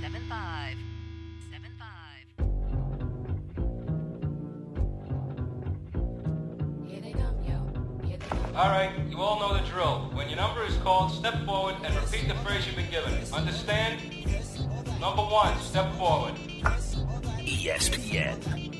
97.5. All right, you all know the drill. When your number is called, step forward and repeat the phrase you've been given. Understand? Number 1, step forward. ESPN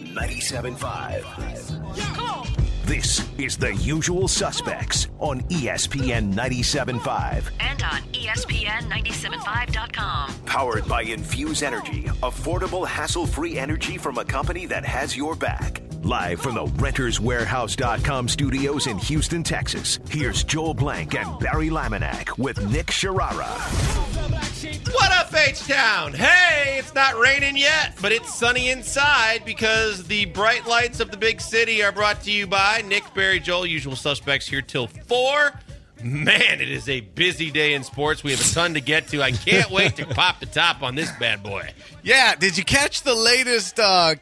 97.5. This is The Usual Suspects on ESPN 97.5. And on ESPN975.com. Powered by Infuse Energy, affordable, hassle-free energy from a company that has your back. Live from the RentersWarehouse.com studios in Houston, Texas, here's Joel Blank and Barry Laminack with Nick Sharara. What up, H-Town? Hey, it's not raining yet, but it's sunny inside because the bright lights of the big city are brought to you by Nick, Barry, Joel, Usual Suspects here till 4. Man, it is a busy day in sports. We have a ton to get to. I can't wait to pop the top on this bad boy. Yeah, did you catch the latest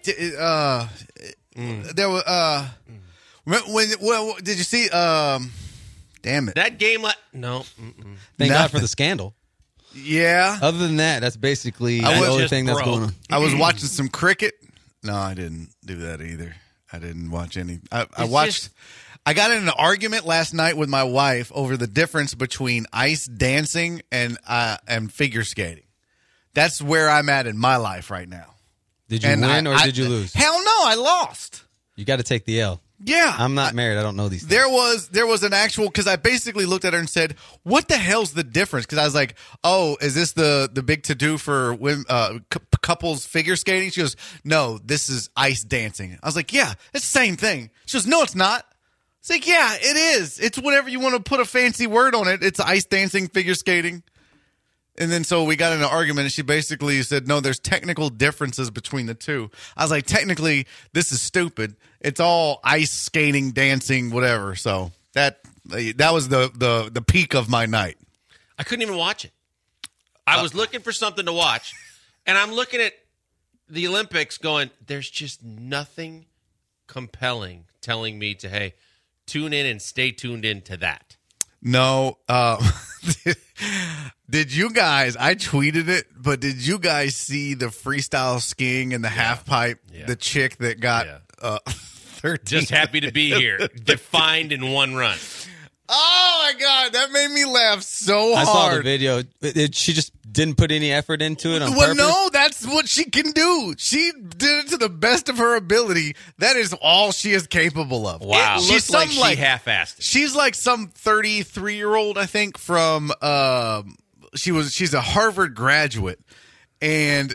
there was did you see damn it. That game no. Thank God for the scandal. Yeah. Other than that, that's basically the only thing that's going on. I was watching some cricket. No, I didn't do that either. I didn't watch any. I got in an argument last night with my wife over the difference between ice dancing and figure skating. That's where I'm at in my life right now. Did you win or did you lose? Hell no, I lost. You got to take the L. Yeah. I'm not married. I don't know these things. There was an actual, because I basically looked at her and said, what the hell's the difference? Because I was like, oh, is this the big to-do for women, couples figure skating? She goes, no, this is ice dancing. I was like, yeah, it's the same thing. She goes, no, it's not. It's like, yeah, it is. It's whatever you want to put a fancy word on it. It's ice dancing, figure skating. And then so we got in an argument, and she basically said, no, there's technical differences between the two. I was like, technically, this is stupid. It's all ice skating, dancing, whatever. So that was the peak of my night. I couldn't even watch it. I was looking for something to watch, and I'm looking at the Olympics going, there's just nothing compelling telling me to, hey, tune in and stay tuned in to that. No. Did you guys, I tweeted it, but did you guys see the freestyle skiing and the half pipe? Yeah. The chick that got 13. Just happy to be here. Defined in one run. Oh, my God. That made me laugh so hard. I saw the video. She just didn't put any effort into it on purpose? No, that's what she can do. She did it to the best of her ability. That is all she is capable of. Wow. She's like she half-assed it. She's like some 33-year-old, I think, from she's a Harvard graduate. And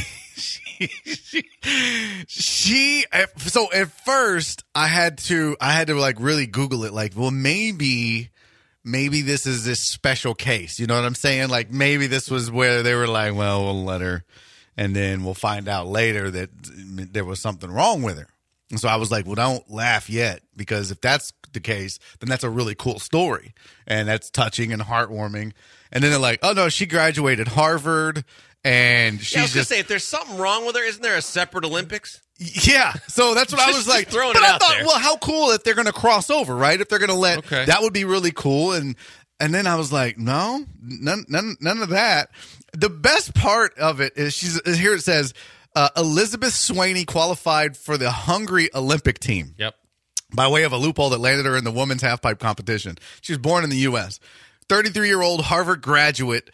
so at first I had to like really Google it, like, well, maybe this is this special case. You know what I'm saying? Like, maybe this was where they were like, well, we'll let her, and then we'll find out later that there was something wrong with her. And so I was like, well, don't laugh yet, because if that's the case, then that's a really cool story, and that's touching and heartwarming. And then they're like, oh, no, she graduated Harvard, and she's I was going to say, if there's something wrong with her, isn't there a separate Olympics? Yeah, so that's what I was like. Throwing but it I out thought, there. well, how cool if they're going to cross over, right? If they're going to let, that would be really cool. And then I was like, no, none of that. The best part of it is here. It says Elizabeth Swaney qualified for the Hungary Olympic team. Yep. By way of a loophole that landed her in the women's halfpipe competition. She was born in the U.S. 33-year-old Harvard graduate.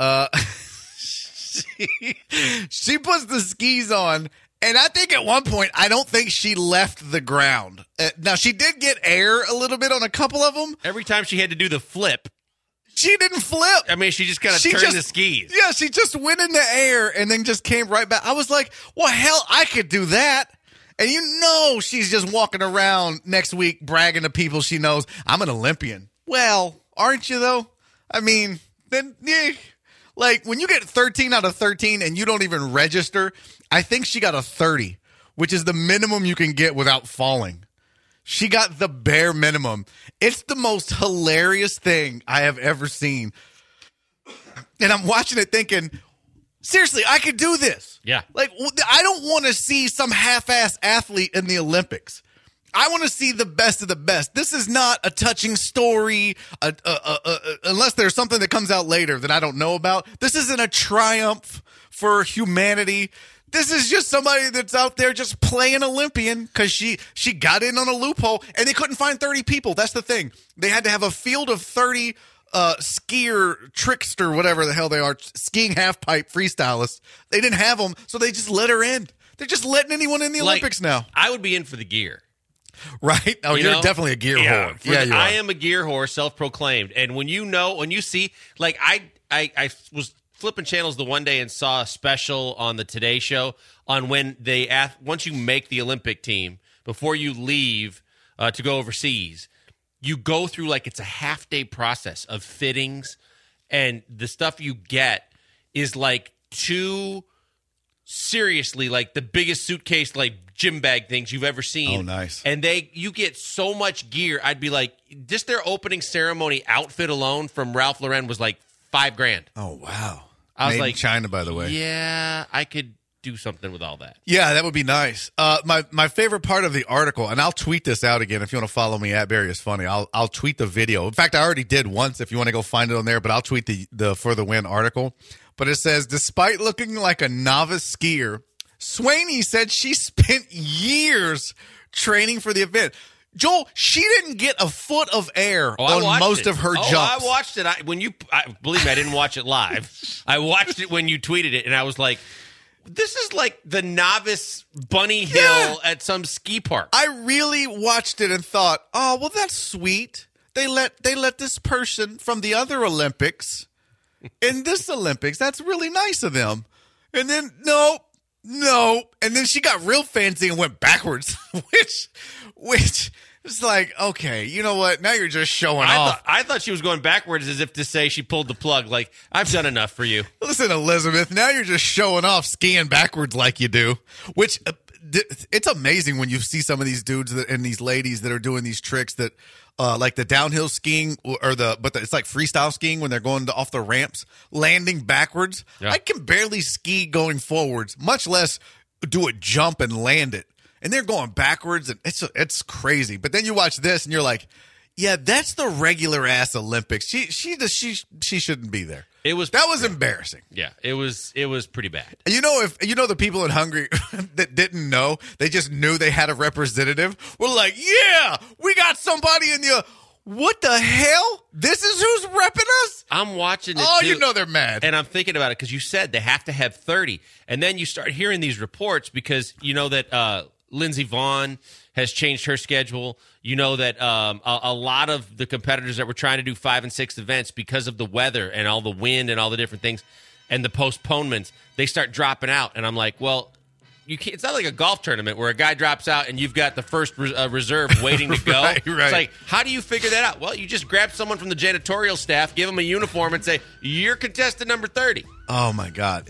She puts the skis on, and I think at one point, I don't think she left the ground. Now, she did get air a little bit on a couple of them. Every time she had to do the flip, she didn't flip. I mean, she just kind of turned the skis. Yeah, she just went in the air and then just came right back. I was like, well, hell, I could do that. And you know she's just walking around next week bragging to people she knows, I'm an Olympian. Well, aren't you, though? I mean, then, yeah. Like, when you get 13 out of 13 and you don't even register, I think she got a 30, which is the minimum you can get without falling. She got the bare minimum. It's the most hilarious thing I have ever seen. And I'm watching it thinking, seriously, I could do this. Yeah. Like, I don't want to see some half-ass athlete in the Olympics. I want to see the best of the best. This is not a touching story, unless there's something that comes out later that I don't know about. This isn't a triumph for humanity. This is just somebody that's out there just playing Olympian because she got in on a loophole, and they couldn't find 30 people. That's the thing. They had to have a field of 30 skier, trickster, whatever the hell they are, skiing half-pipe freestylists. They didn't have them, so they just let her in. They're just letting anyone in the Olympics now. I would be in for the gear. Right? Oh, you're definitely a gear whore. Yeah, you are. I am a gear whore, self-proclaimed. And when you see, like, I was flipping channels the one day and saw a special on the Today Show on when once you make the Olympic team, before you leave to go overseas, you go through like it's a half-day process of fittings, and the stuff you get is like seriously like the biggest suitcase like gym bag things you've ever seen. Oh, nice. And you get so much gear. I'd be like, just their opening ceremony outfit alone from Ralph Lauren was like $5,000. Oh, wow. I was Made like, in China, by the way. Yeah, I could do something with all that. Yeah, that would be nice. My favorite part of the article, and I'll tweet this out again if you want to follow me at Barry is Funny. I'll tweet the video. In fact, I already did once if you want to go find it on there, but I'll tweet the For the Win article. But it says, despite looking like a novice skier, Swaney said she spent years training for the event. Joel, she didn't get a foot of air on most of her jumps. I watched it. Believe me, I didn't watch it live. I watched it when you tweeted it, and I was like, this is like the novice bunny hill at some ski park. I really watched it and thought, oh, well, that's sweet. They let this person from the other Olympics in this Olympics. That's really nice of them. And then, no. And then she got real fancy and went backwards, which is like, okay, you know what? Now you're just showing off. I thought she was going backwards as if to say she pulled the plug. Like, I've done enough for you. Listen, Elizabeth, now you're just showing off skiing backwards like you do, which it's amazing when you see some of these dudes and these ladies that are doing these tricks that like the downhill skiing it's like freestyle skiing when they're going off the ramps, landing backwards. Yeah. I can barely ski going forwards, much less do a jump and land it. And they're going backwards, and it's crazy. But then you watch this, and you're like, yeah, that's the regular ass Olympics. She shouldn't be there. That was embarrassing. Yeah, it was pretty bad. You know, the people in Hungary that didn't know, they just knew they had a representative, were like, yeah, we got somebody in the. What the hell? This is who's repping us? I'm watching it. Oh, too, you know they're mad. And I'm thinking about it because you said they have to have 30. And then you start hearing these reports because you know that Lindsey Vonn has changed her schedule. You know that a lot of the competitors that were trying to do 5 and 6 events because of the weather and all the wind and all the different things and the postponements, they start dropping out. And I'm like, well, you can't, it's not like a golf tournament where a guy drops out and you've got the first reserve waiting to go. Right. It's like, how do you figure that out? Well, you just grab someone from the janitorial staff, give them a uniform, and say, you're contestant number 30. Oh, my God.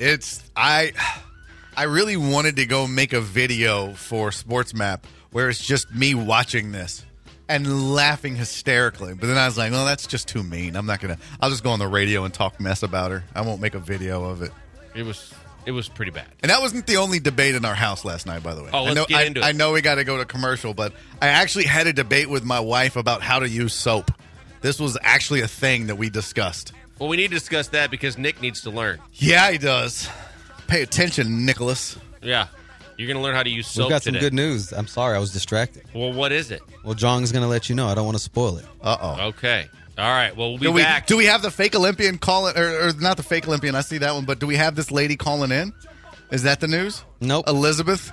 I really wanted to go make a video for SportsMap where it's just me watching this and laughing hysterically. But then I was like, well, that's just too mean. I'll just go on the radio and talk mess about her. I won't make a video of it. It was pretty bad. And that wasn't the only debate in our house last night, by the way. Oh, let's get into it. I know we got to go to commercial, but I actually had a debate with my wife about how to use soap. This was actually a thing that we discussed. Well, we need to discuss that because Nick needs to learn. Yeah, he does. Pay attention, Nicholas. Yeah. You're going to learn how to use soap We've got today. some good news. I'm sorry, I was distracted. Well, what is it? Well, Jong's going to let you know. I don't want to spoil it. Uh-oh. Okay. All right. Well, we'll be back. Do we have the fake Olympian calling, or not the fake Olympian, I see that one, but do we have this lady calling in? Is that the news? Nope. Elizabeth?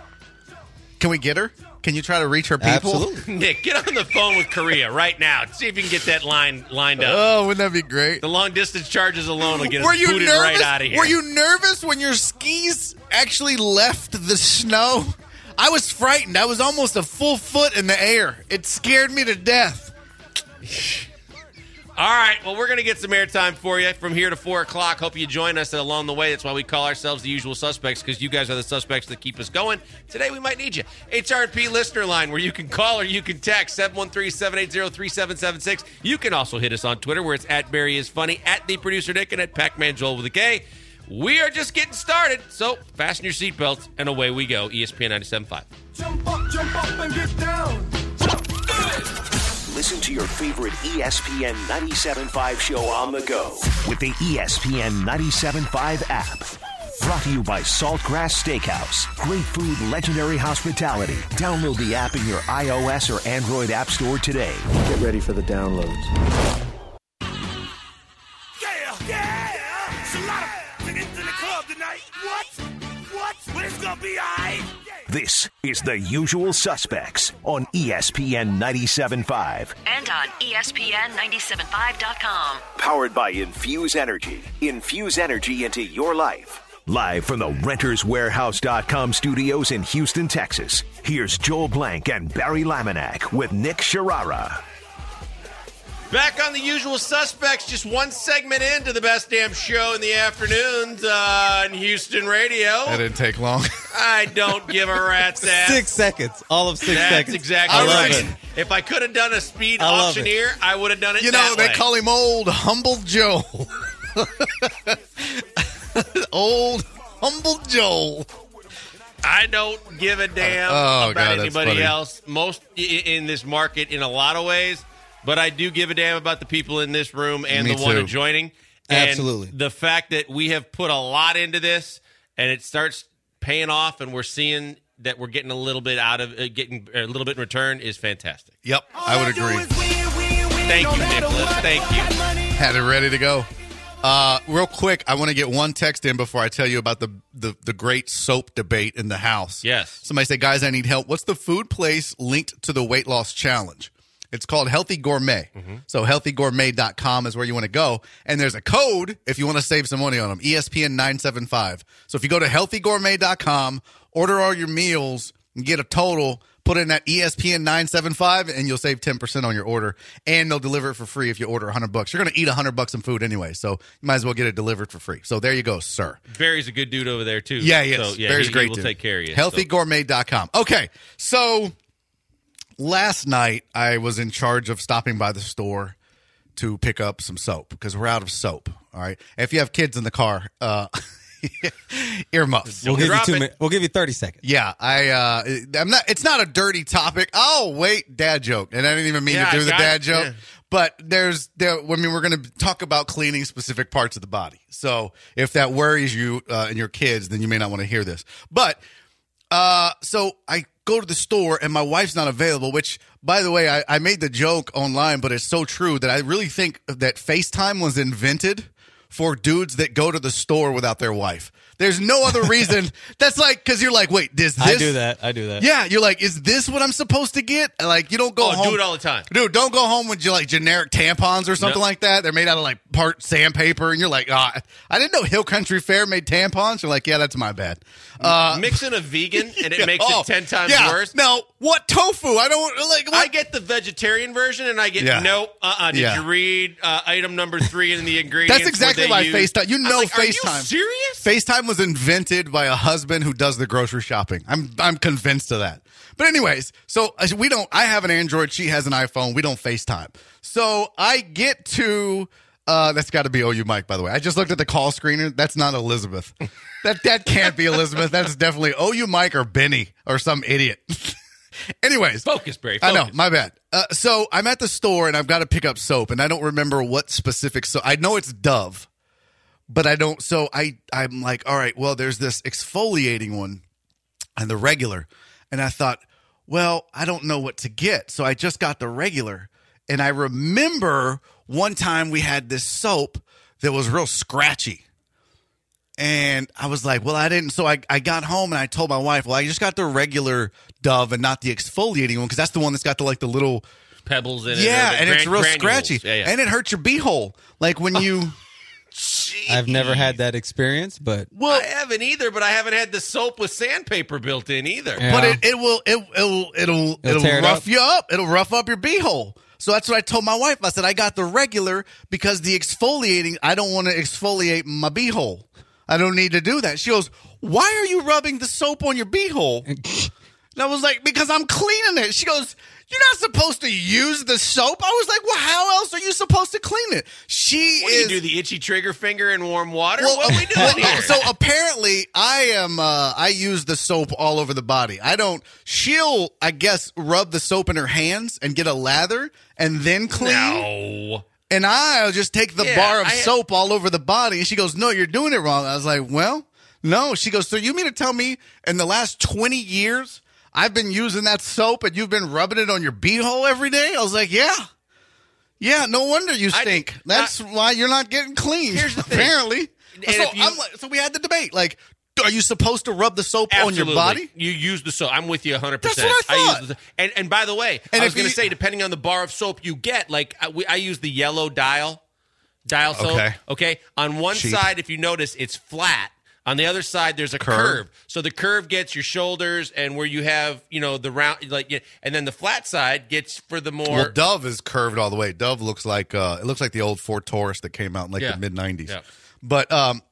Can we get her? Can you try to reach her people? Absolutely. Nick, get on the phone with Korea right now. See if you can get that line lined up. Oh, wouldn't that be great? The long-distance charges alone will get us booted right out of here. Were you nervous when your skis actually left the snow? I was frightened. I was almost a full foot in the air. It scared me to death. All right, well, we're going to get some airtime for you from here to 4 o'clock. Hope you join us along the way. That's why we call ourselves the usual suspects, because you guys are the suspects that keep us going. Today, we might need you. HRP listener line, where you can call or you can text 713-780-3776. You can also hit us on Twitter, where it's at Barry is Funny, at the producer Nick, and at Pac-Man Joel with a K. We are just getting started, so fasten your seatbelts, and away we go. ESPN 97.5. Jump up and get down. Listen to your favorite ESPN 97.5 show on the go with the ESPN 97.5 app. Brought to you by Saltgrass Steakhouse. Great food, legendary hospitality. Download the app in your iOS or Android app store today. Get ready for the downloads. Yeah! It's a lot of in the club tonight. What? But it's gonna be alright. This is The Usual Suspects on ESPN 97.5. And on ESPN975.com. Powered by Infuse Energy. Infuse energy into your life. Live from the RentersWarehouse.com studios in Houston, Texas. Here's Joel Blank and Barry Laminack with Nick Sharara. Back on The Usual Suspects, just one segment into the best damn show in the afternoons on Houston radio. That didn't take long. I don't give a rat's ass. 6 seconds. All of 6 That's seconds. exactly I love right. it. If I could have done a speed I love auctioneer, I would have done it You know, that they way. call him Old Humble Joe. Old Humble Joel. I don't give a damn Oh, about God, that's anybody funny. else. Most in this market in a lot of ways. But I do give a damn about the people in this room and Me the one too. adjoining. And Absolutely. the fact that we have put a lot into this and it starts paying off and we're seeing that we're getting a little bit out of getting a little bit in return is fantastic. Yep, I would agree. Thank you, Nicholas. Thank you. Had it ready to go. Real quick, I want to get one text in before I tell you about the great soap debate in the house. Yes. Somebody say, guys, I need help. What's the food place linked to the weight loss challenge? It's called Healthy Gourmet. So healthygourmet.com is where you want to go. And there's a code if you want to save some money on them, ESPN 975. So if you go to healthygourmet.com, order all your meals, and get a total, put in that ESPN 975, and you'll save 10% on your order. And they'll deliver it for free if you order $100. You're going to eat $100 in food anyway, so you might as well get it delivered for free. So there you go, sir. Barry's a good dude over there, too. Yeah, he is. So, yeah, Barry's he great will dude. take care of you. Healthygourmet.com. Okay, so last night I was in charge of stopping by the store to pick up some soap because we're out of soap. All right. If you have kids in the car, earmuffs. We'll give you drop 2 it. minutes. We'll give you 30 seconds. Yeah, I'm not. It's not a dirty topic. Oh wait, dad joke, and I didn't even mean Yeah, to do I the got dad it. joke. Yeah. But we're going to talk about cleaning specific parts of the body. So if that worries you and your kids, then you may not want to hear this. But so I go to the store and my wife's not available. Which, by the way, I made the joke online, but it's so true that I really think that FaceTime was invented for dudes that go to the store without their wife. There's no other reason. That's like, because you're like, wait, is this? I do that. Yeah, you're like, is this what I'm supposed to get? Like, you don't go home. do it all the time. Dude, don't go home with like generic tampons or something No. like that. They're made out of like part sandpaper, and you're like, I didn't know Hill Country Fair made tampons. You're like, yeah, that's my bad. Mix in a vegan and it makes Oh, it 10 times yeah. worse. No, what tofu? I don't like. What? I get the vegetarian version, and I get Yeah. no. Did Yeah. you read item number 3 in the ingredients? That's exactly what why they use? FaceTime. You I'm know, like, FaceTime. Are you serious? FaceTime was invented by a husband who does the grocery shopping. I'm convinced of that. But anyways, so we don't. I have an Android. She has an iPhone. We don't FaceTime. So I get to. That's got to be OU Mike, by the way. I just looked at the call screener. That's not Elizabeth. That can't be Elizabeth. That's definitely OU Mike or Benny or some idiot. Anyways, Focus, Barry. I know, focus. my bad. So I'm at the store and I've got to pick up soap, and I don't remember what specific soap. I know it's Dove, but I don't. So I'm like, all right, well, there's this exfoliating one and the regular, and I thought, well, I don't know what to get, so I just got the regular, and I remember one time we had this soap that was real scratchy. And I was like, well, I didn't. So I got home and I told my wife, well, I just got the regular Dove and not the exfoliating one because that's the one that's got the the little Pebbles in it. yeah, or the and it's real granules. scratchy, Yeah. and it hurts your beehole. Like when you, I've never had that experience, but well, I haven't either, but I haven't had the soap with sandpaper built in either. Yeah. but it'll tear it rough up. you up. It'll rough up your beehole. So that's what I told my wife. I said I got the regular because the exfoliating. I don't want to exfoliate my beehole. I don't need to do that. She goes, why are you rubbing the soap on your beehole? And I was like, because I'm cleaning it. She goes, you're not supposed to use the soap. I was like, well, how else are you supposed to clean it? She What, is. you do the itchy trigger finger in warm water? Well, what are we doing here? So apparently, I use the soap all over the body. I don't. She'll, I guess, rub the soap in her hands and get a lather and then clean. No. And I'll just take the Yeah, bar of I- soap all over the body. And she goes, no, you're doing it wrong. I was like, well, No, she goes, so you mean to tell me in the last 20 years I've been using that soap and you've been rubbing it on your beehole every day? I was like, yeah. Yeah, no wonder you stink. That's why you're not getting clean. Here's the thing. Apparently. So we had the debate. Like, are you supposed to rub the soap Absolutely. on your body? You use the soap. I'm with you 100%. That's what I thought. And by the way, And I was if going to you- say, depending on the bar of soap you get, like I use the yellow dial soap. Okay. On one Cheap. side, if you notice, it's flat. On the other side, there's a curve. So the curve gets your shoulders and where you have, the round, and then the flat side gets for the more. Well, Dove is curved all the way. Dove looks like it looks like the old Ford Taurus that came out in the mid '90s. Yeah. But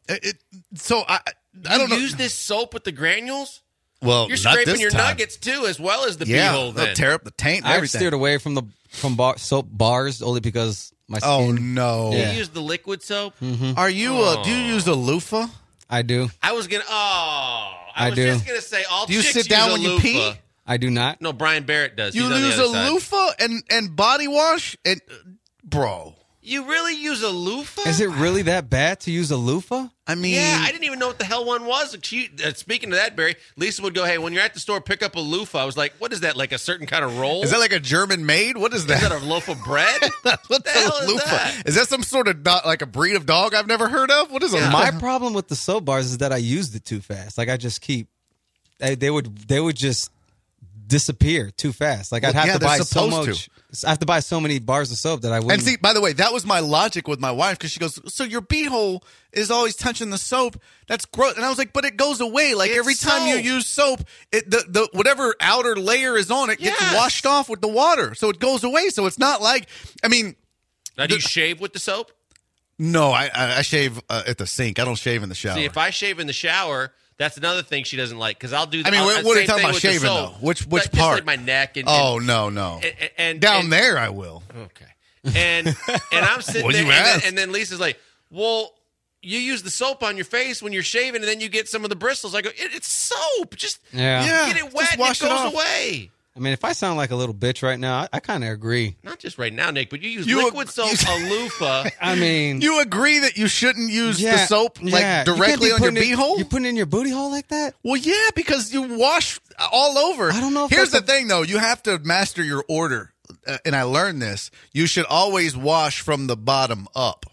so I don't know. Use this soap with the granules? Well, You're not scraping this your time. nuggets too, as well as the Yeah, beehole. they'll Then tear up the taint. And I've everything. steered away from soap bars only because my skin. Oh no! you Yeah. use the liquid soap. Are you? Do you use a loofah? I do. I was gonna. I was do. just gonna say all. Do you chicks sit down use when a you loofah. pee? I do not. No, Brian Barrett does. You He's on the use other a side. loofah and body wash and bro. You really use a loofah? Is it really that bad to use a loofah? I mean, Yeah, I didn't even know what the hell one was. Speaking of that, Barry, Lisa would go, "Hey, when you're at the store, pick up a loofah." I was like, "What is that? Like a certain kind of roll? is that like a German maid? What is that? Is that a loaf of bread? What's the hell a is loofah? that? Is that some sort of like a breed of dog I've never heard of? What is a Yeah. My loofah? problem with the soap bars is that I used it too fast. Like I just keep, they would just disappear too fast. Like I'd Well, have yeah, to buy they're so supposed much. I have to buy so many bars of soap that I wouldn't. And see, by the way, that was my logic with my wife because she goes, "So your beehole is always touching the soap? That's gross." And I was like, "But it goes away. Like It's every time you soap. use soap, the whatever outer layer is on it gets Yes. washed off with the water, so it goes away. So it's not like, I mean, Now, do you shave with the soap? no, I shave at the sink. I don't shave in the shower. See, if I shave in the shower, that's another thing she doesn't like because I'll do. I mean, I'll- what are you same talking thing about with the shaving soap. though? Which Just part? like my neck and oh no, and down there I will. Okay. And I'm sitting Well, there, you and asked. then Lisa's like, "Well, you use the soap on your face when you're shaving, and then you get some of the bristles." I go, "It's soap. Just Yeah. get it wet, just and wash it it goes off. away." I mean, if I sound like a little bitch right now, I kind of agree. Not just right now, Nick, but you use You- liquid soap, a loofah. I mean, You agree that you shouldn't use the yeah, soap yeah. like You can't directly be on your putting it- beehole? You putting it in your booty hole like that? Well, yeah, because you wash all over. I don't know if Here's the that's thing, though. You have to master your order. And I learned this. You should always wash from the bottom up.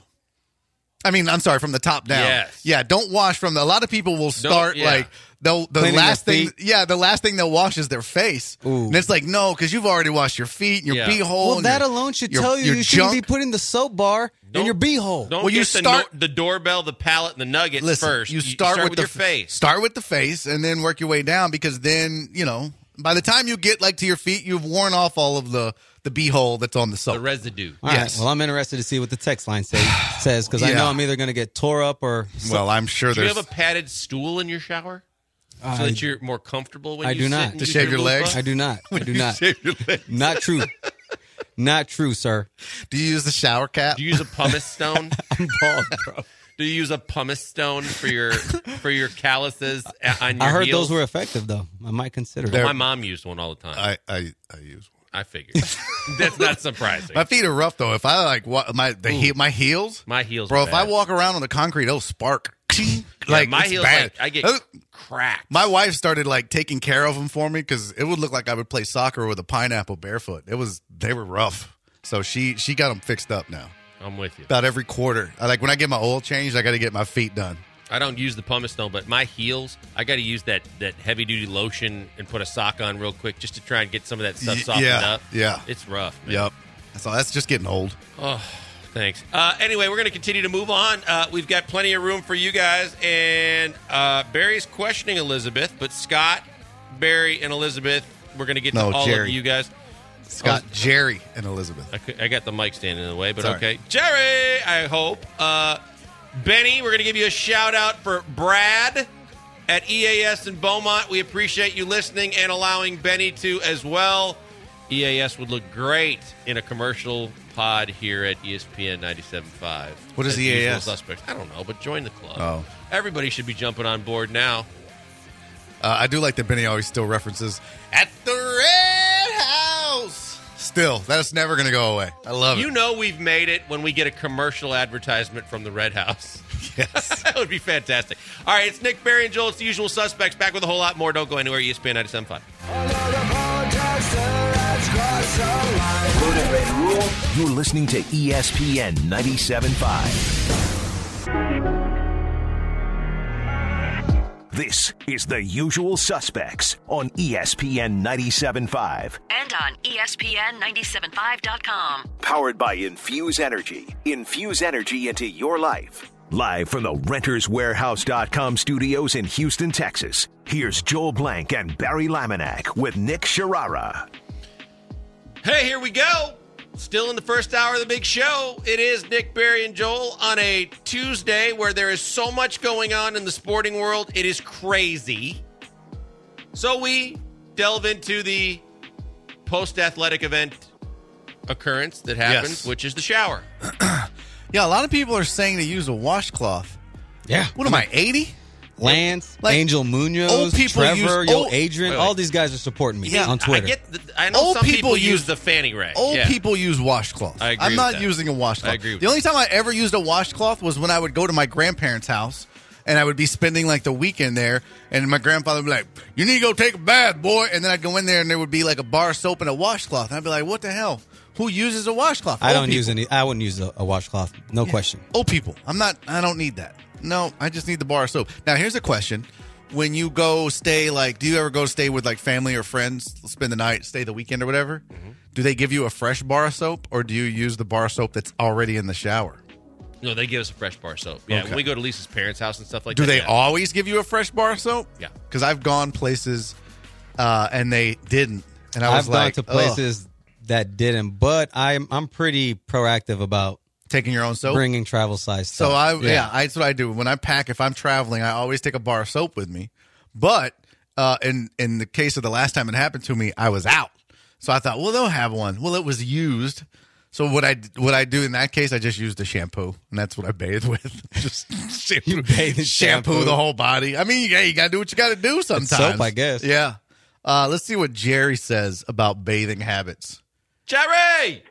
I mean, I'm sorry, from the top down. Yes. Yeah, don't wash from the. A lot of people will start yeah. like the Cleaning last their thing. feet. Yeah, the last thing they'll wash is their face. Ooh. And it's like, no, because you've already washed your feet, and your Yeah. beehole. Well, and that your- alone should your- tell you your you shouldn't be junk. putting the soap bar in your beehole. Don't Well, you get start- the doorbell, the pallet, and the nuggets Listen, first. You start with your the face. Start with the face, and then work your way down. Because then by the time you get like to your feet, you've worn off all of the beehole that's on the soap. The residue. All right. Yes. Well, I'm interested to see what the text line says because I Yeah. know I'm either going to get tore up or. Well, I'm sure Do you there's. have a padded stool in your shower so that you're more comfortable when I you do sit not. and To use shave your loofah? legs? I do not. I do not. shave your legs. Not true. Not true, sir. Do you use the shower cap? Do you use a pumice stone? I'm bald, bro. Do you use a pumice stone for your calluses on your I heard heels? those were effective, though. I might consider They're- it. My mom used one all the time. I use one. I figured. That's not surprising. My feet are rough though. If I like my heels, My heels bro. are If I bad. walk around on the concrete, it'll spark. Yeah, Like my it's heels, bad. like, I get cracked. My wife started like taking care of them for me because it would look like I would play soccer with a pineapple barefoot. They were rough, so she got them fixed up now. I'm with you. About every quarter, when I get my oil changed, I got to get my feet done. I don't use the pumice stone, but my heels, I got to use that heavy duty lotion and put a sock on real quick just to try and get some of that stuff softened up. Yeah. It's rough, man. Yep. That's just getting old. Oh, thanks. Anyway, we're going to continue to move on. We've got plenty of room for you guys, and Barry's questioning Elizabeth, but Scott, Barry, and Elizabeth, we're going to get to all Jerry. of you guys. Scott, Jerry, and Elizabeth. I got the mic standing in the way, but Sorry. okay. Jerry, I hope. Benny, we're going to give you a shout out for Brad at EAS in Beaumont. We appreciate you listening and allowing Benny to as well. EAS would look great in a commercial pod here at ESPN 97.5. What is As usual EAS? Suspects. I don't know, but join the club. Oh. Everybody should be jumping on board now. I do like that Benny always still references at the Red House Still, that's never going to go away. I love it. You know we've made it when we get a commercial advertisement from the Red House. Yes. That would be fantastic. All right, it's Nick, Barry, and Joel. It's the usual suspects. Back with a whole lot more. Don't go anywhere. ESPN 97.5. You're listening to ESPN 97.5. This is The Usual Suspects on ESPN 97.5. And on ESPN975.com. Powered by Infuse Energy. Infuse energy into your life. Live from the RentersWarehouse.com studios in Houston, Texas. Here's Joel Blank and Barry Laminack with Nick Sharara. Hey, here we go. Still in the first hour of the big show. It is Nick, Barry, and Joel on a Tuesday where there is so much going on in the sporting world. It is crazy. So we delve into the post-athletic event occurrence that happens, Yes. which is the shower. Yeah, a lot of people are saying to use a washcloth. Yeah. What am I, 80? Lance, Like, Angel Munoz, old people Trevor, use- Adrian, Wait, wait. all these guys are supporting me Yeah, on Twitter. I know Old some people people use use- the fanny rack. Old Yeah. people use washcloths. I agree I'm with not that. using a washcloth. I agree with the only time I ever used a washcloth was when I would go to my grandparents' house and I would be spending like the weekend there, and my grandfather would be like, "You need to go take a bath, boy." And then I'd go in there and there would be like a bar of soap and a washcloth. And I'd be like, "What the hell? Who uses a washcloth?" I Old don't use people. any. I wouldn't use a washcloth. No question. Old people. I don't need that. No, I just need the bar of soap. Now, here's a question. When you go stay, do you ever go stay with like family or friends, spend the night, stay the weekend or whatever? Mm-hmm. Do they give you a fresh bar of soap or do you use the bar of soap that's already in the shower? No, they give us a fresh bar of soap. Yeah, Okay. when we go to Lisa's parents' house and stuff like Do that. they yeah. always give you a fresh bar of soap? Yeah. Because I've gone places and they didn't. And I was I've gone like, to places that didn't, but I'm pretty proactive about taking your own soap? bringing travel size So stuff. that's what I do. When I pack, if I'm traveling, I always take a bar of soap with me. But in the case of the last time it happened to me, I was out. So I thought, well, they'll have one. Well, it was used. So what I do in that case, I just used the shampoo, and that's what I bathe with. Just shampoo, You bathe in shampoo? the whole body. I mean, you got to do what you got to do sometimes. soap, I guess. Yeah. Let's see what Jerry says about bathing habits. Jerry!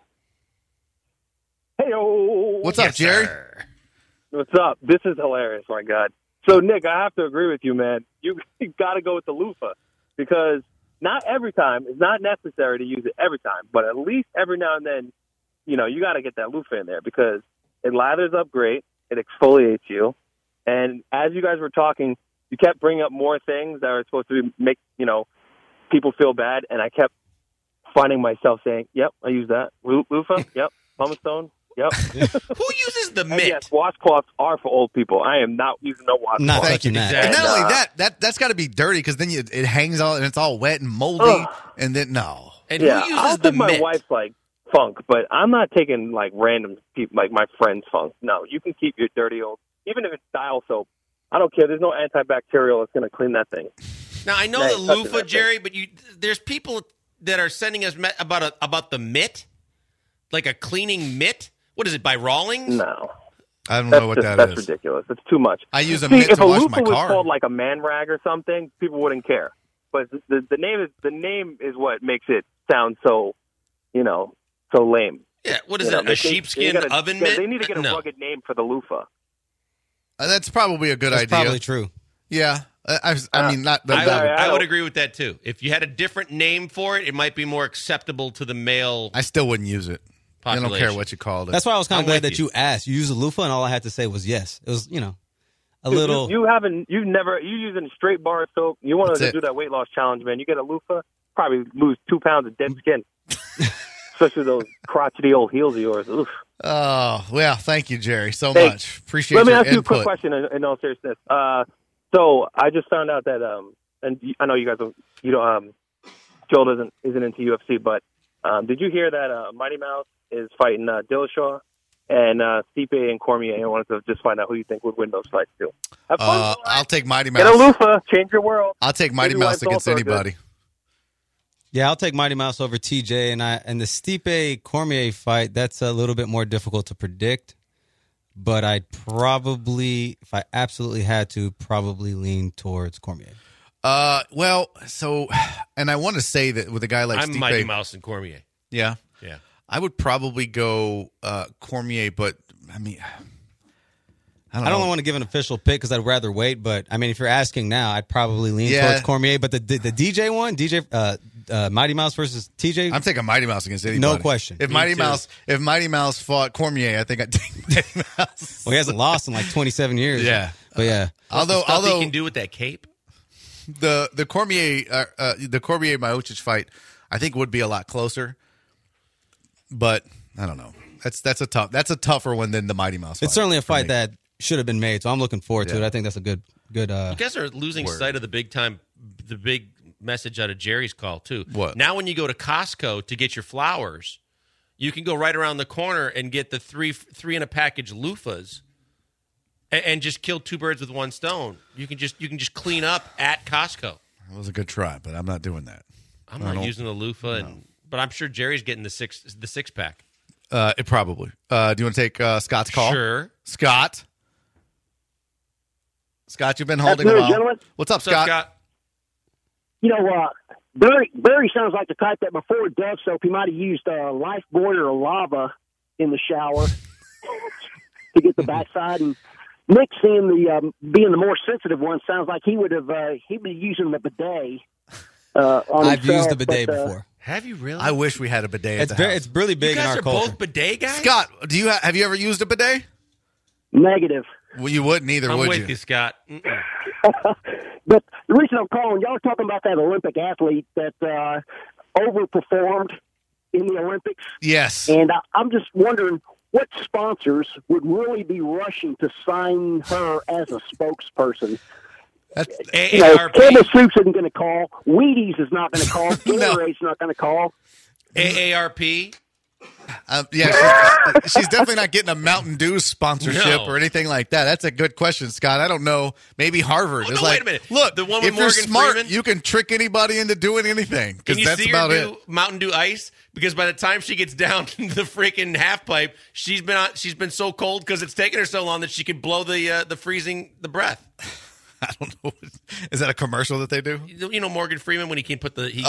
Hey-o. What's up, Jerry? sir. What's up? This is hilarious, my God. So, Nick, I have to agree with you, man. You got to go with the loofah because not every time, it's not necessary to use it every time, but at least every now and then, you got to get that loofah in there because it lathers up great, it exfoliates you, and as you guys were talking, you kept bringing up more things that are supposed to make, people feel bad, and I kept finding myself saying, yep, I use that. Loofah, yep. Pumice Stone, yep. Who uses the And mitt? yes, washcloths are for old people. I am not using no washcloth. Not Thank touching you. that. And not And, only that's got to be dirty because then it hangs all and it's all wet and moldy. Ugh. And then no, And Yeah, who I'll uses the take my mitt? wife's funk, but I'm not taking random people like my friend's funk. No, you can keep your dirty old, even if it's dial soap. I don't care. There's no antibacterial that's going to clean that thing. Now I know Yeah, the touching loofah, that thing. Jerry, but there's people that are sending us about the mitt, like a cleaning mitt. What is it by Rawlings? No, I don't that's know what that's is. ridiculous. It's too much. I use a See, mitt if to a wash loofah my was car. called like a man rag or something, people wouldn't care. But the name is what makes it sound so, so lame. Yeah. What is You know, it? they A think- sheepskin they gotta- oven yeah, mitt? They need to get a No. rugged name for the loofah. That's probably a good That's idea. probably true. Yeah, I mean not. I, Sorry, I I would don't- agree with that too. If you had a different name for it, it might be more acceptable to the male I still wouldn't use it. I don't population. care what you called it. That's why I was kind I'm of glad with that you. you asked. You used a loofah, and all I had to say was yes. It was, a little. You using a straight bar of soap. You want That's to it. do that weight loss challenge, man. You get a loofah, probably lose 2 pounds of dead skin. Especially those crotchety old heels of yours. Oof. Oh well, thank you, Jerry, so Hey, much. Appreciate Let me your ask you a quick input. question in all seriousness. So I just found out that, and I know you guys don't, Joel isn't into UFC, but did you hear that Mighty Mouse is fighting Dillashaw and Stipe and Cormier? I wanted to just find out who you think would win those fights too. Have fun. I'll take Mighty Get a Mouse. loofah, change your world. I'll take Mighty Maybe Mouse White against Bulls are good. anybody. Yeah, I'll take Mighty Mouse over TJ, and the Stipe Cormier fight. That's a little bit more difficult to predict, but I'd probably, if I absolutely had to, probably lean towards Cormier. And I want to say that with a guy like I'm Stipe, Mighty Mouse and Cormier. yeah, Yeah. I would probably go Cormier, but I mean, I don't want to give an official pick because I'd rather wait. But I mean, if you're asking now, I'd probably lean towards Cormier. But the DJ one, Mighty Mouse versus TJ, I'm taking Mighty Mouse against anybody. No question. If Mighty Mouse fought Cormier, I think I'd take Mighty Mouse. Well, he hasn't lost in like 27 years. Yeah, but yeah. Although he can do with that cape, the Cormier Miocic fight, I think would be a lot closer. But I don't know. That's a tougher one than the Mighty Mouse fight. It's certainly a fight that should have been made, so I'm looking forward to it. I think that's a good. You guys are losing sight of the big message out of Jerry's call too. What? Now, when you go to Costco to get your flowers, you can go right around the corner and get the three in a package loofahs, and just kill two birds with one stone. You can just clean up at Costco. It was a good try, but I'm not doing that. I'm not using the loofah, but I'm sure Jerry's getting the six pack. It probably. Do you want to take Scott's call? Sure. Scott, you've been holding That's a good, while. gentlemen. What's up, What's up, Scott? You know, Barry sounds like the type that before Dove soap, he might have used lifebuoy or lava in the shower to get the backside. And Nick, seeing being the more sensitive one, sounds like he'd be using the bidet. I've used the bidet before. Have you really? I wish we had a bidet. It's really big you in guys our are culture. both bidet guys. Scott, have you ever used a bidet? Negative. Well, you wouldn't either, I'm would with you? you, Scott. But the reason I'm calling, y'all are talking about that Olympic athlete that overperformed in the Olympics. Yes. And I'm just wondering what sponsors would really be rushing to sign her as a spokesperson. AARP. Campbell Soup isn't going to call. Wheaties is not going to call. Gatorade's not going to call. AARP. She's definitely not getting a Mountain Dew sponsorship or anything like that. That's a good question, Scott. I don't know. Maybe Harvard. Oh, It's no, like, wait a minute. Look, The one with if you're Morgan smart, Freeman? you can trick anybody into doing anything. Can Because you that's see about her it. do Mountain Dew Ice? Because by the time she gets down to the freaking half pipe, she's been so cold because it's taken her so long that she can blow the freezing the breath. I don't know. Is that a commercial that they do? You know Morgan Freeman when he can put the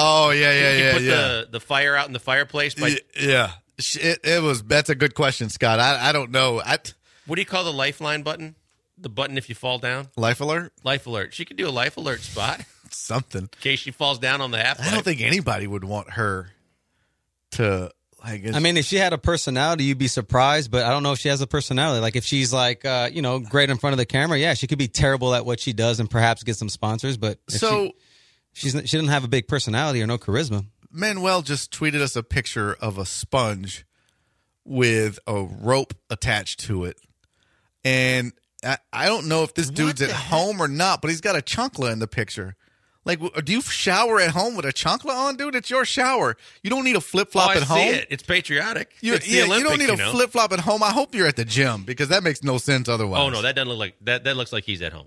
the fire out in the fireplace. Yeah. That's a good question, Scott. I don't know. What do you call the lifeline button? The button if you fall down? Life alert? Life alert. She could do a life alert spot Something. in case she falls down on the half pipe. I don't think anybody would want her to. I mean, if she had a personality, you'd be surprised, but I don't know if she has a personality. Like, if she's like, great in front of the camera, yeah, she could be terrible at what she does and perhaps get some sponsors, but if she doesn't have a big personality or no charisma. Manuel just tweeted us a picture of a sponge with a rope attached to it. And I don't know if this dude's at home or not, but he's got a chancla in the picture. Like, do you shower at home with a chancla on, dude? It's your shower. You don't need a flip-flop at home. See it. It's patriotic. It's the you Olympics, don't need a flip-flop at home. I hope you're at the gym because that makes no sense otherwise. Oh, no, that doesn't look like that. That looks like he's at home.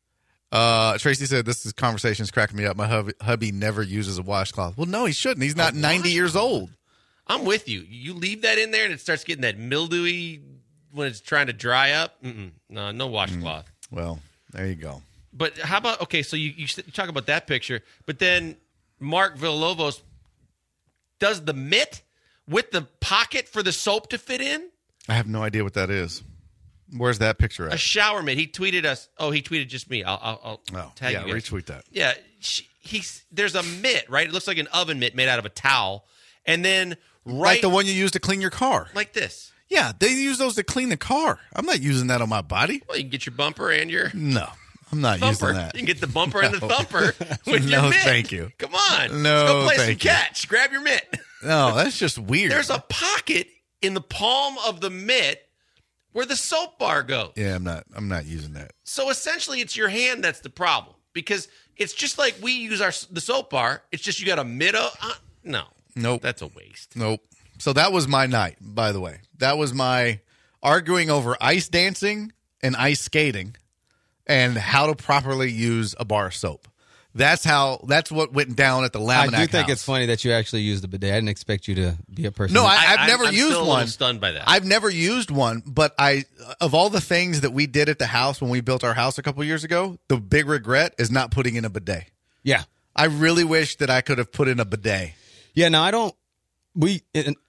Tracy said, this conversation's cracking me up. My hubby never uses a washcloth. Well, no, he shouldn't. He's not 90 years old. I'm with you. You leave that in there and it starts getting that mildewy when it's trying to dry up. No washcloth. Well, there you go. But how about, okay, so you talk about that picture, but then Mark Villalobos does the mitt with the pocket for the soap to fit in? I have no idea what that is. Where's that picture at? A shower mitt. He tweeted us. Oh, he tweeted just me. I'll tag you guys. Retweet that. Yeah, there's a mitt, right? It looks like an oven mitt made out of a towel. And then Like the one you use to clean your car. like this. Yeah, they use those to clean the car. I'm not using that on my body. Well, you can get your bumper and your No, I'm not thumper. using that. You can get the bumper and the thumper with your No, mitt. thank you. Come on. No, Let's go play some thank you. catch. Grab your mitt. No, that's just weird. There's a pocket in the palm of the mitt where the soap bar goes. Yeah, I'm not using that. So essentially, it's your hand that's the problem because it's just like we use the soap bar. It's just you got a mitt. No. Nope. That's a waste. Nope. So that was my night, by the way. That was my arguing over ice dancing and ice skating and how to properly use a bar of soap. That's what went down at the Laminac I do think house. it's funny that you actually used the bidet. I didn't expect you to be a person. No, I've never I'm used still a one. little stunned by that. I've never used one, but of all the things that we did at the house when we built our house a couple years ago, the big regret is not putting in a bidet. Yeah. I really wish that I could have put in a bidet. Yeah, no, I don't.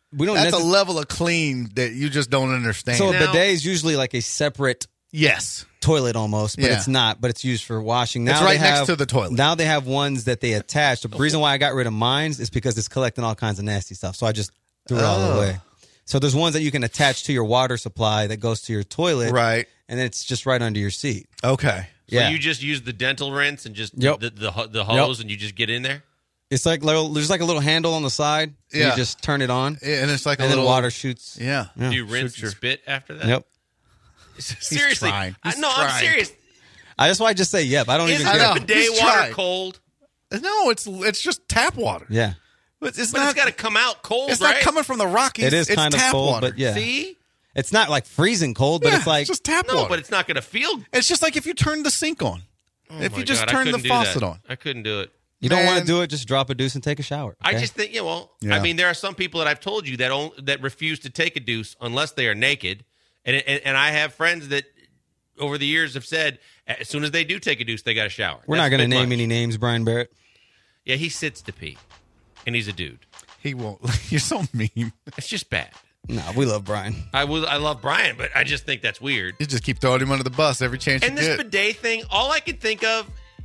we don't. That's a level of clean that you just don't understand. So a Now- bidet is usually like a separate yes. toilet almost, but Yeah. it's not. But it's used for washing. Now It's right they have, next to the toilet. Now they have ones that they attach. The reason why I got rid of mine is because it's collecting all kinds of nasty stuff. So I just threw it all Oh. away. So there's ones that you can attach to your water supply that goes to your toilet, Right. and it's just right under your seat. Okay. So Yeah, you just use the dental rinse and just Yep. the hose and you just get in there? it's like there's like a little handle on the side. So Yeah. you just turn it on, Yeah, and it's like and a then little water shoots. Yeah. Yeah. Do you rinse Shoot your- and spit after that? Yep. Seriously. trying. He's No, I'm trying. serious. That's why I just say yep. I don't Is even I care. know. bidet He's water trying. cold? No, it's just tap water. Yeah, It's But not. it's got to come out cold, It's right? not coming from the Rockies. it is it's kind of tap cold, water. but yeah, See? it's not like freezing cold, but Yeah, it's like just tap No, water. but it's not going to feel. It's just like if you turn the sink on. If Oh you my just God, I turn the couldn't do faucet that. on. I couldn't do it. you don't want Man. to do it. Just drop a deuce and take a shower. I okay? just think, I Yeah. mean, there are some people that I've told you that refuse to take a deuce unless they are naked, and I have friends that over the years have said as soon as they do take a deuce, they got to shower. We're That's not a going to bit name much. any names, Brian Barrett. Yeah, he sits to pee, and he's a dude. He won't. You're so mean. It's just bad. No, we love Brian. I love Brian, but I just think that's weird. You just keep throwing him under the bus every chance And you this get. bidet thing, all I can think of,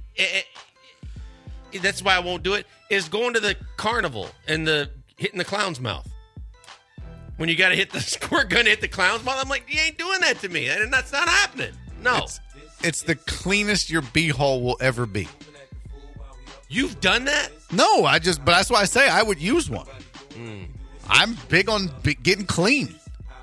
that's why I won't do it, is going to the carnival and hitting the clown's mouth. When you got to hit the squirt gun, to hit the clown's mouth, I'm like, you ain't doing that to me. And that's not happening. No. It's the cleanest your beehole will ever be. You've done that? No, but that's why I say I would use one. I'm big on getting clean.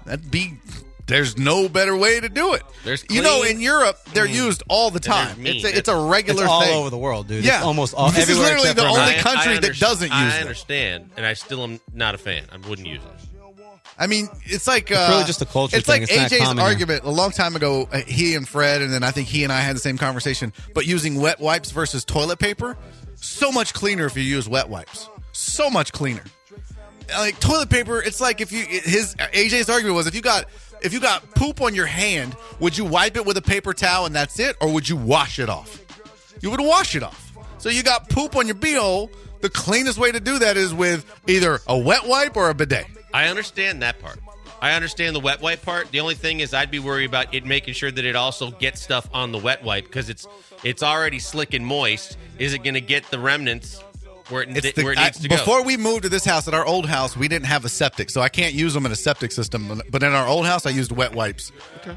There's no better way to do it. There's you know, clean. in Europe, they're used all the there's time. mean. It's a regular It's all thing. over the world, dude. Yeah. It's almost all This is everywhere literally except the for only America. country that doesn't use I it. understand, and I still am not a fan. I wouldn't use it. I mean, it's like really just a culture It's thing. like It's not AJ's common here. argument a long time ago. He and Fred, and then I think he and I had the same conversation. But using wet wipes versus toilet paper, so much cleaner if you use wet wipes. So much cleaner. Like toilet paper, it's like if AJ's argument was if you got poop on your hand, would you wipe it with a paper towel and that's it, or would you wash it off? You would wash it off. So you got poop on your beehole. The cleanest way to do that is with either a wet wipe or a bidet. I understand that part. I understand the wet wipe part. The only thing is I'd be worried about it making sure that it also gets stuff on the wet wipe because it's already slick and moist. Is it going to get the remnants where it needs to go? Before we moved to this house, at our old house, we didn't have a septic, so I can't use them in a septic system. But in our old house, I used wet wipes.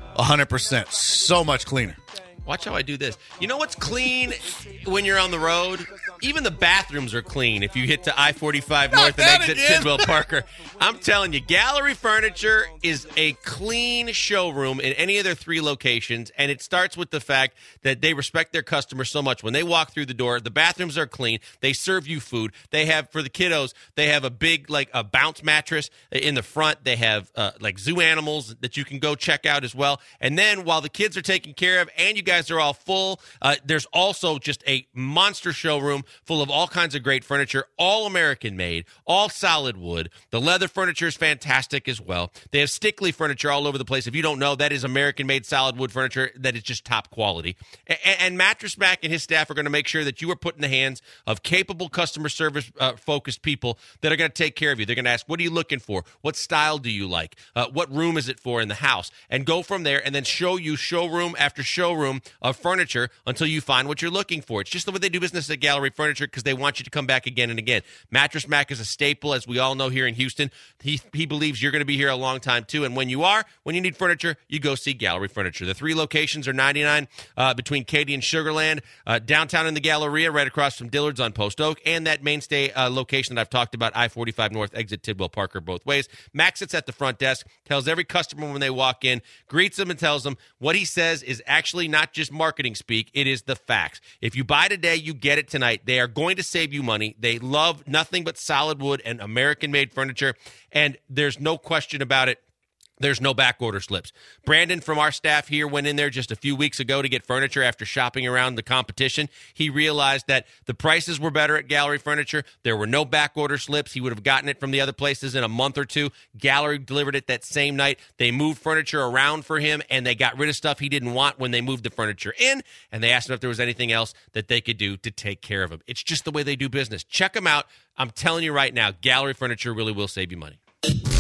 100%. So much cleaner. Watch how I do this. You know what's clean when you're on the road? Even the bathrooms are clean if you hit to I-45 North and that exit again. Tidwell Parker. I'm telling you, Gallery Furniture is a clean showroom in any of their 3 locations, and it starts with the fact that they respect their customers so much. When they walk through the door, the bathrooms are clean. They serve you food. They have, for the kiddos, they have a big, like, a bounce mattress in the front. They have, like, zoo animals that you can go check out as well. And then while the kids are taken care of and you guys are all full, there's also just a monster showroom full of all kinds of great furniture, all American made, all solid wood. The leather furniture is fantastic as well. They have Stickley furniture all over the place. If you don't know, that is American made solid wood furniture that is just top quality. And Mattress Mac and his staff are going to make sure that you are put in the hands of capable customer service focused people that are going to take care of you. They're going to ask, what are you looking for? What style do you like? What room is it for in the house? And go from there and then show you showroom after showroom of furniture until you find what you're looking for. It's just the way they do business at Gallery Furniture because they want you to come back again and again. Mattress Mac is a staple, as we all know here in Houston. He believes you're going to be here a long time, too. And when you need furniture, you go see Gallery Furniture. The 3 locations are 99 between Katy and Sugarland, downtown in the Galleria, right across from Dillard's on Post Oak, and that mainstay location that I've talked about, I-45 North, exit Tidwell Parker both ways. Max sits at the front desk, tells every customer when they walk in, greets them and tells them what he says is actually not just marketing speak, it is the facts. If you buy today, you get it tonight. They are going to save you money. They love nothing but solid wood and American-made furniture, and there's no question about it. There's no back order slips. Brandon from our staff here went in there just a few weeks ago to get furniture after shopping around the competition. He realized that the prices were better at Gallery Furniture. There were no back order slips. He would have gotten it from the other places in a month or 2. Gallery delivered it that same night. They moved furniture around for him, and they got rid of stuff he didn't want when they moved the furniture in, and they asked him if there was anything else that they could do to take care of him. It's just the way they do business. Check them out. I'm telling you right now, Gallery Furniture really will save you money.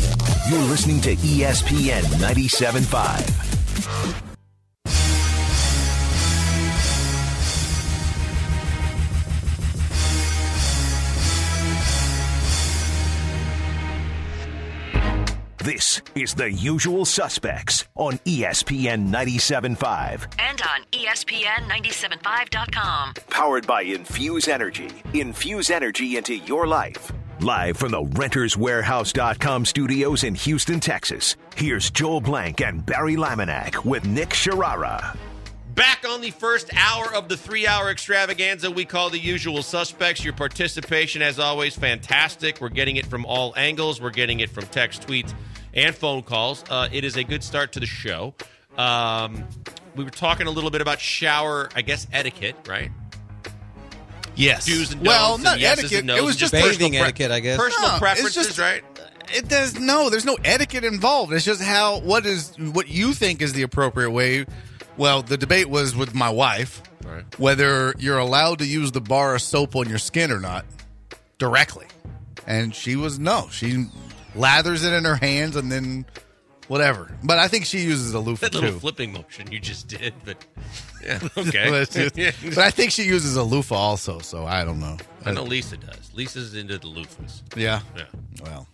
You're listening to ESPN 97.5. This is The Usual Suspects on ESPN 97.5. And on ESPN975.com. Powered by Infuse Energy. Infuse energy into your life. Live from the RentersWarehouse.com studios in Houston, Texas. Here's Joel Blank and Barry Laminack with Nick Sharara. Back on the first hour of the 3-hour extravaganza we call The Usual Suspects. Your participation, as always, fantastic. We're getting it from all angles. We're getting it from text, tweets, and phone calls. It is a good start to the show. We were talking a little bit about shower, I guess, etiquette, right? Yes. Do's and don'ts. Well, and not yeses etiquette. and no's It was and just bathing etiquette, I guess. Personal No, it's preferences, just- right? It does there's no etiquette involved. It's just what you think is the appropriate way. Well, the debate was with my wife Right. whether you're allowed to use the bar of soap on your skin or not directly. And she was no. She lathers it in her hands and then whatever. But I think she uses a loofah That little too. flipping motion you just did, but yeah, okay. But I think she uses a loofah also, so I don't know. I know Lisa does. Lisa's into the loofahs. Yeah. Yeah. Well,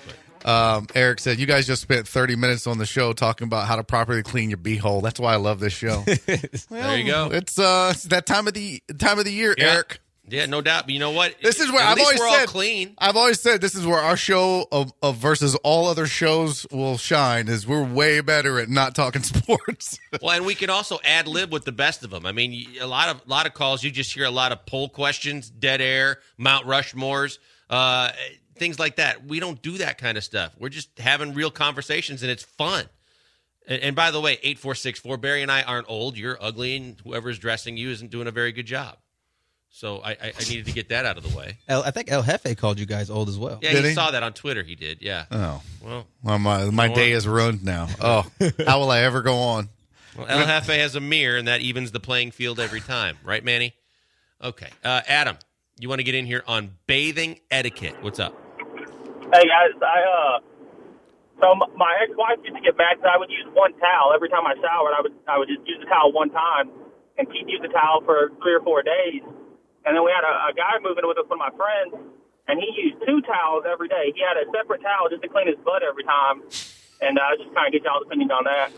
Eric said, you guys just spent 30 minutes on the show talking about how to properly clean your beehole. That's why I love this show. There you go. It's that time of the year, Yeah. Eric. Yeah, no doubt. But you know what? This is where At I've least always we're said all clean. I've always said this is where our show of versus all other shows will shine. Is we're way better at not talking sports. Well, and we can also ad lib with the best of them. I mean, a lot of calls. You just hear a lot of poll questions, dead air, Mount Rushmores, things like that. We don't do that kind of stuff. We're just having real conversations, and it's fun. And by the way, 8464, Barry and I aren't old. You're ugly, and whoever's dressing you isn't doing a very good job. So I needed to get that out of the way. I think El Jefe called you guys old as well. Yeah, Did he he? saw that on Twitter. He did. Yeah. Oh, Well, my day is ruined now. Oh, how will I ever go on? El Jefe has a mirror, and that evens the playing field every time. Right, Manny? Okay. Adam, you want to get in here on bathing etiquette. What's up? Hey guys, so my ex-wife used to get mad because I would use one towel every time I showered. I would just use the towel one time, and she'd use the towel for 3 or 4 days. And then we had a guy moving in with us, one of my friends, and he used 2 towels every day. He had a separate towel just to clean his butt every time. And I just kind of get y'all's opinion on that.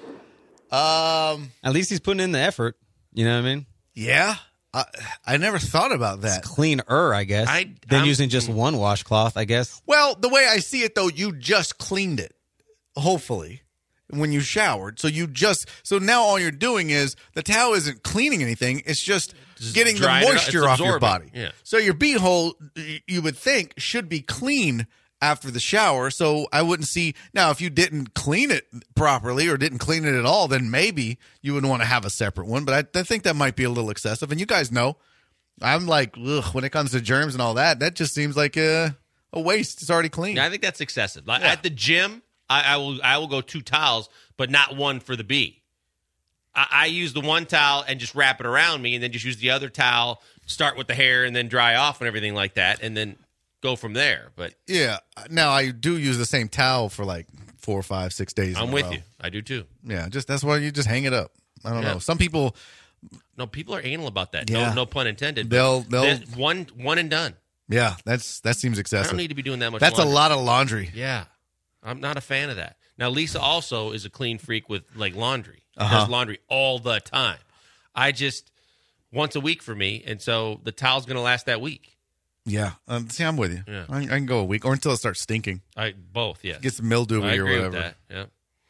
At least he's putting in the effort. You know what I mean? Yeah, I never thought about that. It's cleaner, I guess, than I'm- using just one washcloth, I guess. Well, the way I see it, though, you just cleaned it, hopefully, when you showered. So now all you're doing is the towel isn't cleaning anything. It's just getting the drying it up. moisture It's off your absorbing. body. Yeah. So your beehole, you would think, should be clean after the shower. So I wouldn't see. Now, if you didn't clean it properly or didn't clean it at all, then maybe you would want to have a separate one. But I think that might be a little excessive. And you guys know, I'm like, ugh, when it comes to germs and all that, that just seems like a waste. It's already clean. Yeah, I think that's excessive. Like, at the gym, I will go 2 towels, but not one for the bee. I use the one towel and just wrap it around me, and then just use the other towel, start with the hair, and then dry off and everything like that, and then go from there. But Yeah. Now I do use the same towel for like 4, 5, 6 days. I'm in a with row. you. I do too. Yeah, that's why you just hang it up. I don't Yeah. know. Some people No, people are anal about that. Yeah. No pun intended. They'll- one and done. yeah, that seems I excessive. don't need to be doing that much. That's laundry. a lot of laundry. Yeah, I'm not a fan of that. Now, Lisa also is a clean freak with like laundry. Uh-huh. Does laundry all the time. I just once a week for me, and so the towel's going to last that week. Yeah. See, I'm with you. Yeah. I can go a week or until it starts stinking. Both, yes. Get some mildew I or agree whatever. with that. Yeah.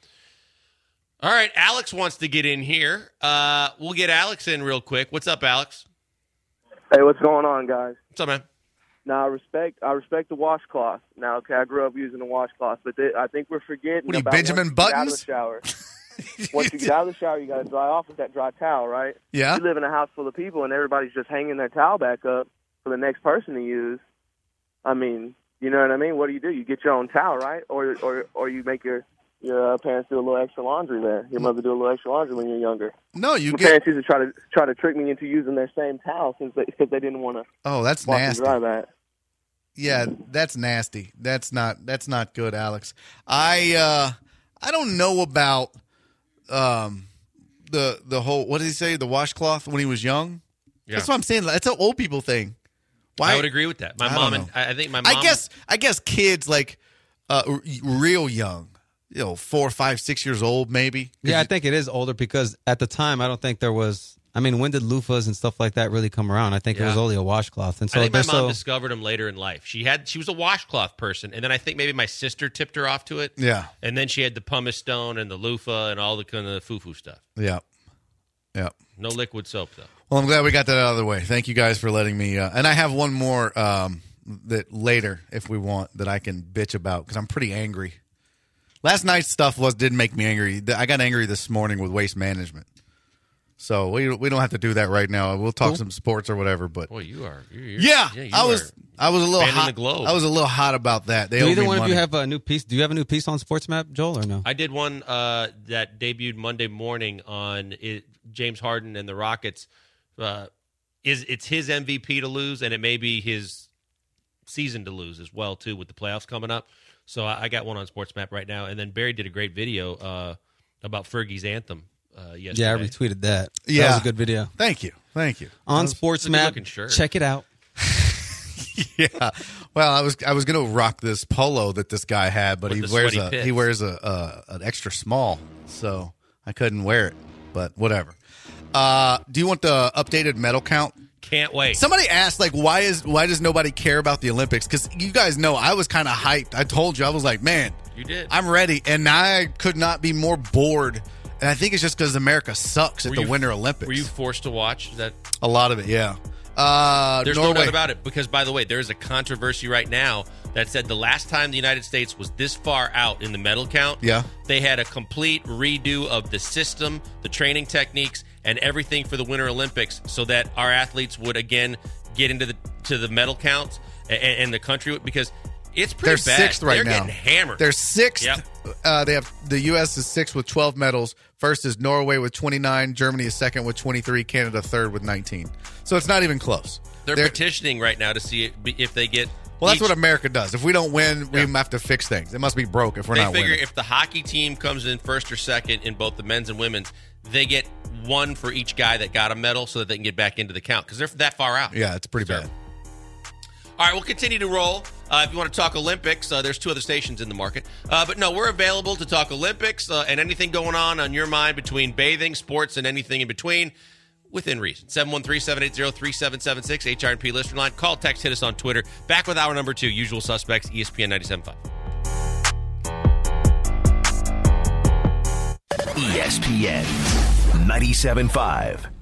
All right, Alex wants to get in here. We'll get Alex in real quick. What's up, Alex? Hey, what's going on, guys? What's up, man? Now, I respect the washcloth. Now, okay, I grew up using a washcloth, but I think we're forgetting What are you, about Benjamin once you get out of Buttons? the shower. Once you get out of the shower, you got to dry off with that dry towel, right? Yeah. You live in a house full of people, and everybody's just hanging their towel back up for the next person to use. I mean, you know what I mean? What do? You get your own towel, right? Or you make your parents do a little extra laundry there. Your mother do a little extra laundry when you're younger. No, you My get. parents used to try to trick me into using their same towel because they didn't want to Oh, that's wash nasty. and dry that. Yeah, that's nasty. That's not good, Alex. I don't know about the whole, what did he say, the washcloth when he was young? Yeah. That's what I'm saying. That's an old people thing. Why? I would agree with that. My I mom don't and know. I think my mom. I guess kids like real young, 4, 5, 6 years old, maybe. Yeah, I think it is older because at the time I don't think there was. I mean, when did loofahs and stuff like that really come around? I think it was only a washcloth, and so I think my they're mom discovered them later in life. She was a washcloth person, and then I think maybe my sister tipped her off to it. Yeah. And then she had the pumice stone and the loofah and all the kind of foo-foo stuff. Yeah. No liquid soap though. Well, I'm glad we got that out of the way. Thank you guys for letting me. And I have one more that later, if we want, that I can bitch about because I'm pretty angry. Last night's stuff did make me angry. I got angry this morning with Waste Management. So we don't have to do that right now. We'll talk some sports or whatever. But boy, you are. I was a little spanning hot. the globe. I was a little hot about that. They Do owe either me one of money. you have a new piece? Do you have a new piece on Sports Map, Joel, or no? I did one that debuted Monday morning on James Harden and the Rockets. It's his MVP to lose, and it may be his season to lose as well too with the playoffs coming up. So I got one on Sports Map right now, and then Barry did a great video about Fergie's anthem yesterday. Yeah, I retweeted that. Yeah. That was a good video. Thank you. On Sports Map, good-looking shirt. check it out. Yeah. Well, I was going to rock this polo that this guy had, but With he the wears sweaty pits. he wears an extra small, so I couldn't wear it. But whatever. Do you want the updated medal count? Can't wait. Somebody asked, like, why does nobody care about the Olympics? Because you guys know I was kind of hyped. I told you, I was like, man, You did. I'm ready, and I could not be more bored. And I think it's just because America sucks at Were the you- Winter Olympics. Were you forced to watch that? A lot of it, yeah. There's Norway. no doubt about it because, by the way, there is a controversy right now that said the last time the United States was this far out in the medal count, Yeah. they had a complete redo of the system, the training techniques, and everything for the Winter Olympics so that our athletes would, again, get into the medal counts and the country, because it's pretty They're bad. sixth right They're now. getting hammered. They're sixth. Yep. They have the U.S. is sixth with 12 medals. First is Norway with 29. Germany is second with 23. Canada third with 19. So it's not even close. They're petitioning right now to see if they get. Well, that's what America does. If we don't win, we have to fix things. It must be broke if we're They not figure winning. if the hockey team comes in first or second in both the men's and women's, they get one for each guy that got a medal so that they can get back into the count because they're that far out. Yeah, it's pretty bad. All right, we'll continue to roll. If you want to talk Olympics, there's 2 other stations in the market. But no, we're available to talk Olympics and anything going on your mind between bathing, sports, and anything in between within reason. 713-780-3776, HRP listener line. Call, text, hit us on Twitter. Back with hour number 2, usual suspects, ESPN 97.5. ESPN 97.5.